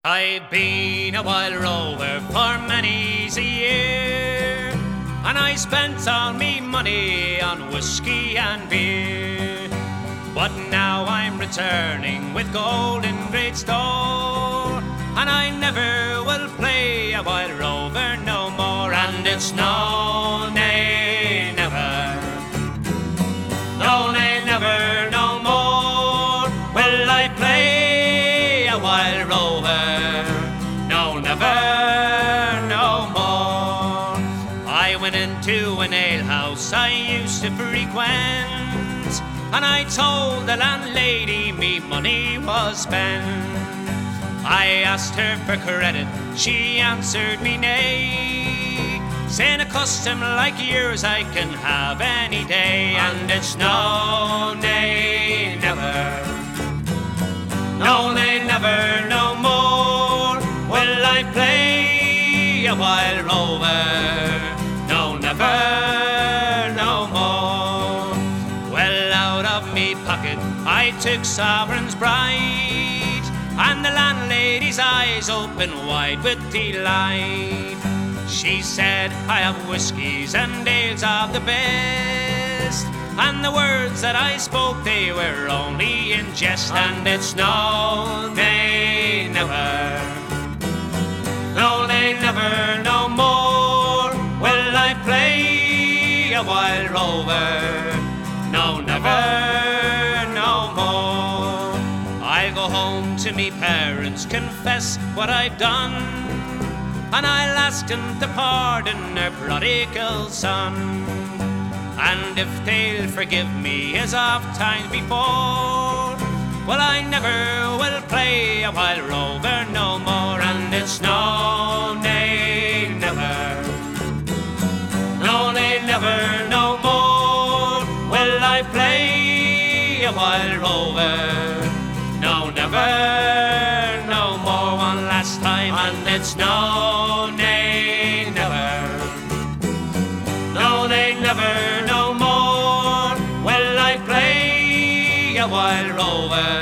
I've been a wild rover for many's a year, and I spent all me money on whiskey and beer. But now I'm returning with gold in great store, and I never will play a wild rover no more. And it's no, nay, never, no, nay, never, no more will I play a wild rover, no, never, no more. I went into an alehouse I used to frequent, and I told the landlady me money was spent. I asked her for credit, she answered me nay, saying a custom like yours I can have any day. And it's no, nay, never, no, nay, never, no more will I play a wild rover, no, never, no more. Well, out of me pocket I took sovereigns bright, and the landlady's eyes opened wide with delight. She said, I have whiskies and ales of the best, and the words that I spoke, they were only in jest. And it's no, nay, never, no, nay, never, no more will I play a wild rover, no, never, no more. I'll go home to me parents, confess what I've done, and I'll ask them to pardon their prodigal son. And if they'll forgive me as oft times before, well, I never will play a wild rover no more. And it's no, nay, never, no, nay, never, no more will I play a wild rover, no, never, no more. One last time, and it's no, nay, never, no, nay, never, no more will I play a wild rover.